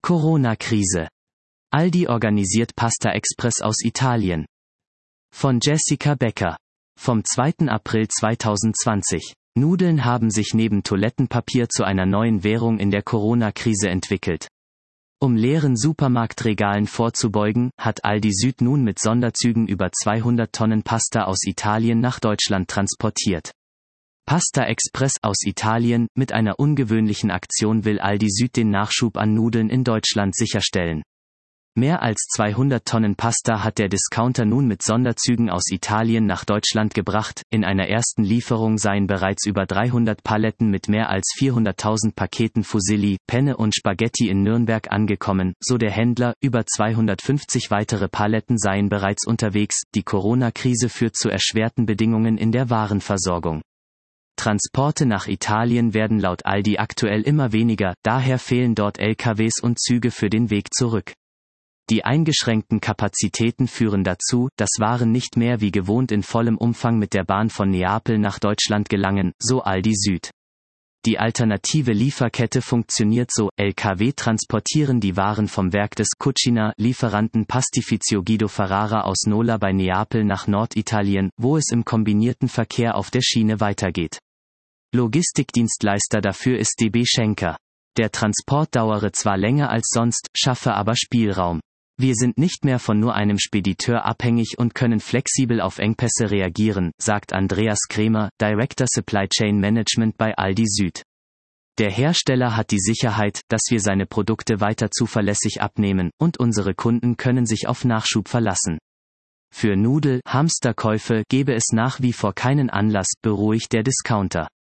Corona-Krise. Aldi organisiert Pasta Express aus Italien. Von Jessica Becker. Vom 2. April 2020. Nudeln haben sich neben Toilettenpapier zu einer neuen Währung in der Corona-Krise entwickelt. Um leeren Supermarktregalen vorzubeugen, hat Aldi Süd nun mit Sonderzügen über 200 Tonnen Pasta aus Italien nach Deutschland transportiert. Pasta Express aus Italien, mit einer ungewöhnlichen Aktion will Aldi Süd den Nachschub an Nudeln in Deutschland sicherstellen. Mehr als 200 Tonnen Pasta hat der Discounter nun mit Sonderzügen aus Italien nach Deutschland gebracht, in einer ersten Lieferung seien bereits über 300 Paletten mit mehr als 400.000 Paketen Fusilli, Penne und Spaghetti in Nürnberg angekommen, so der Händler, über 250 weitere Paletten seien bereits unterwegs, die Corona-Krise führt zu erschwerten Bedingungen in der Warenversorgung. Transporte nach Italien werden laut Aldi aktuell immer weniger, daher fehlen dort LKWs und Züge für den Weg zurück. Die eingeschränkten Kapazitäten führen dazu, dass Waren nicht mehr wie gewohnt in vollem Umfang mit der Bahn von Neapel nach Deutschland gelangen, so Aldi Süd. Die alternative Lieferkette funktioniert so: LKW transportieren die Waren vom Werk des Cucina-Lieferanten Pastificio Guido Ferrara aus Nola bei Neapel nach Norditalien, wo es im kombinierten Verkehr auf der Schiene weitergeht. Logistikdienstleister dafür ist DB Schenker. Der Transport dauere zwar länger als sonst, schaffe aber Spielraum. Wir sind nicht mehr von nur einem Spediteur abhängig und können flexibel auf Engpässe reagieren, sagt Andreas Kremer, Director Supply Chain Management bei Aldi Süd. Der Hersteller hat die Sicherheit, dass wir seine Produkte weiter zuverlässig abnehmen, und unsere Kunden können sich auf Nachschub verlassen. Für Hamsterkäufe gebe es nach wie vor keinen Anlass, beruhigt der Discounter.